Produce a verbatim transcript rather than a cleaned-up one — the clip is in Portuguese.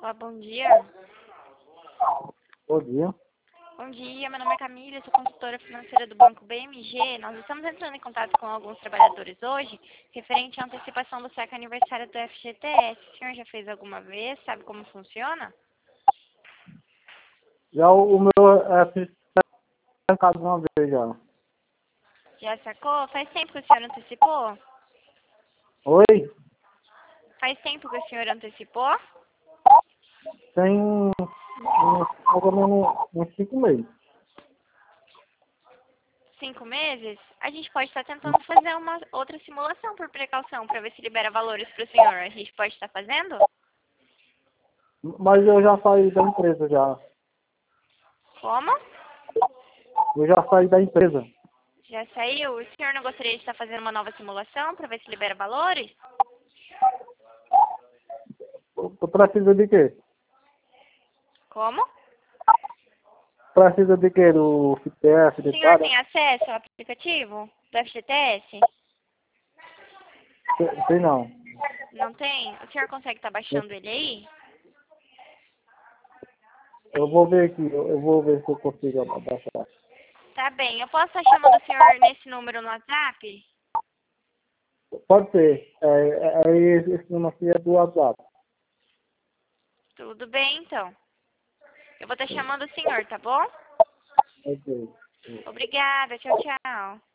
Olá, bom dia. Bom dia. Bom dia, meu nome é Camila, sou consultora financeira do Banco B M G. Nós estamos entrando em contato com alguns trabalhadores hoje, referente à antecipação do saque aniversário do F G T S. O senhor já fez alguma vez? Sabe como funciona? Já o, o meu é trancado uma vez já. Já sacou? Faz tempo que o senhor antecipou? Oi? Faz tempo que o senhor antecipou? Tem uns, mais ou menos uns cinco meses. Cinco meses? A gente pode estar tentando fazer uma outra simulação por precaução, para ver se libera valores para o senhor. A gente pode estar fazendo? Mas eu já saí da empresa já. Como? Eu já saí da empresa. Já saiu? O senhor não gostaria de estar fazendo uma nova simulação para ver se libera valores? Tu precisa de quê? Como? Precisa de quê? Do C P F, O de senhor cara? tem acesso ao aplicativo do F G T S? Sei sei não. Não tem? O senhor consegue estar baixando ele aí? Eu vou ver aqui, eu eu vou ver se eu consigo abaixar. Tá bem. Eu posso estar chamando o senhor nesse número no WhatsApp? Pode ser. É, é, é esse, esse número aqui é do WhatsApp. Tudo bem, então. Eu vou estar chamando o senhor, tá bom? Ok. Obrigada. Tchau, tchau.